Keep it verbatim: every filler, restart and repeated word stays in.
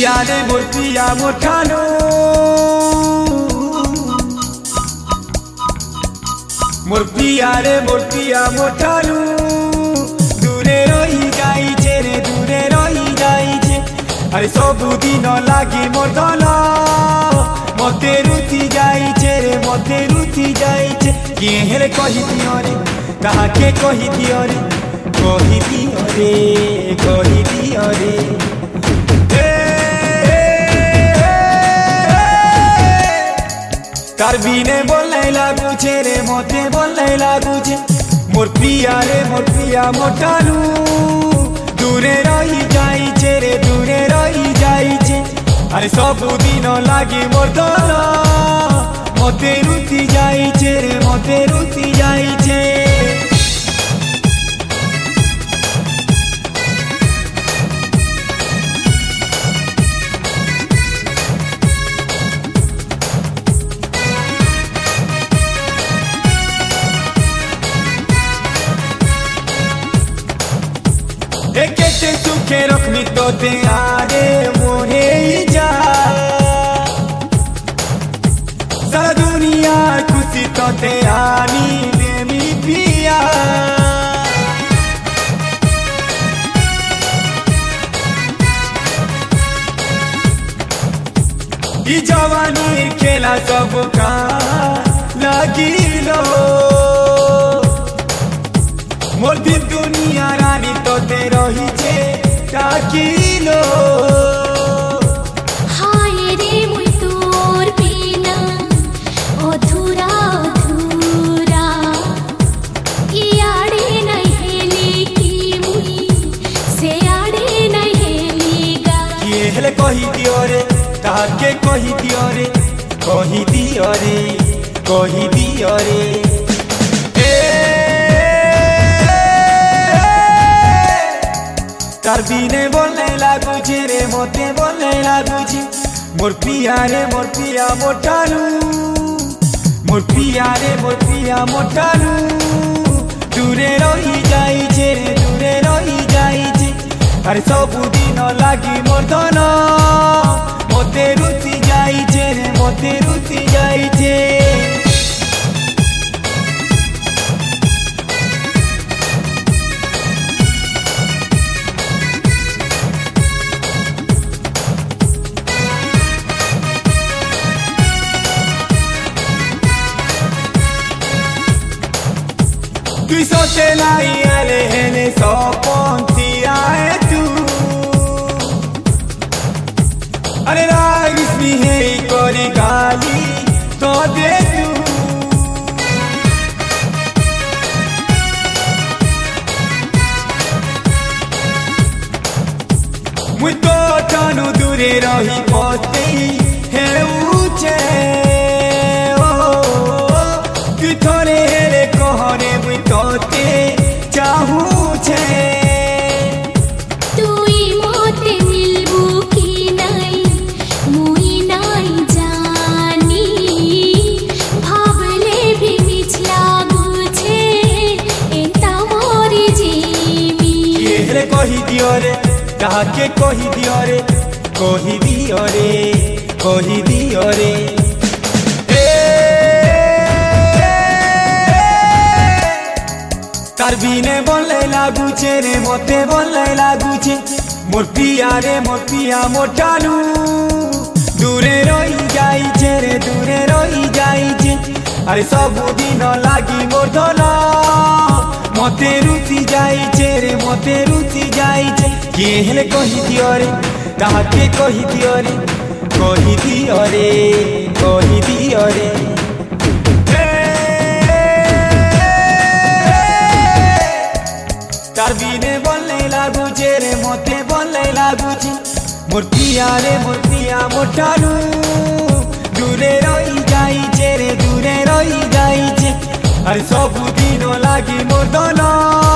पिया रे मोर पिया मोर ठानु मोर पिया रे मोर पिया मोर ठानु दूरे रही जाइछे रे दूरे रही जाइछे अरे सबुदिन लागी मोर धन मते रुचि जाइछे रे मते रुचि जाइछे किए हेले कहि दियो रे काहाके कहि दियो रे कहि दियो रे कहि दियो रे तार बिने बोलने लागुछे रे मते बोलने लागुछे मोर पिया रे मोर पिया मोर ठानु दूरे रही जाइछे रे दूरे रही जाइछे अरे सबुदिन लागी मोर धन मते रुचि जाइछे रे मते रुचि जाइछे केते सुखे रखनी तो ते आरे मोरे जा सारा दुनिया खुशी तो ते आनी देवी पिया ई जवानी खेला सब का लगी लो मोर दिल दुनिया रानी तो ते रही छे डाकिलो हाय रे मुई तोर बिना अधूरा अधूरा इयाड़े नहीं हेली की मुई से आड़े नहीं हेली गा किए हेले कहि दियो रे काहाके कहि दियो रे कहि दियो रे कहि दियो रे तार बिने बोलने लागुछे रे मते बोलने लागुछे मोर पिया रे मोर पिया मोर ठानु मोर पिया रे मोर पिया मोर ठानु दूरे रही जाइछे रे दूरे रही जाइछे अरे सबुदिन लागी मोर धन मते रुचि जाइछे रे मते रुचि जाइछे तुई सोचे लाई आले हेले सपन्ती आए तू अरे रागिस मी हे करी गाली तो दे तू मुई तो ठानु दूरे रही पते हे उचे थोड़े हेरे कहने मुई तोते चाहू छे तुई मोते मिलबू की नहीं मुई नहीं जानी भावले भी मिछ लागुछे एंता मोरी जीवी किए हेले कहि दियो रे काहाके कहि दियो रे कहि दियो रे कहि दियो रे तार बिने बोलने लागुछे रे मते बोलने लागुछे मोर पिया रे मोर पिया मोर ठानु दूरे रही जाइछे रे दूरे रही जाइछे अरे सबुदिन लागी मोर धन मते रुचि जाइछे रे मते रुचि जाइछे किए हेले कहि दियो रे काहाके कहि दियो रे कहि दियो रे कहि दियो रे तार बिने बोलने लागुछे रे मते बोलने लागुछे मोर पिया रे मोर पिया मोर ठानु दूरे रही जाइछे रे दूरे रही जाइछे अरे सबुदिन लागी मोर धन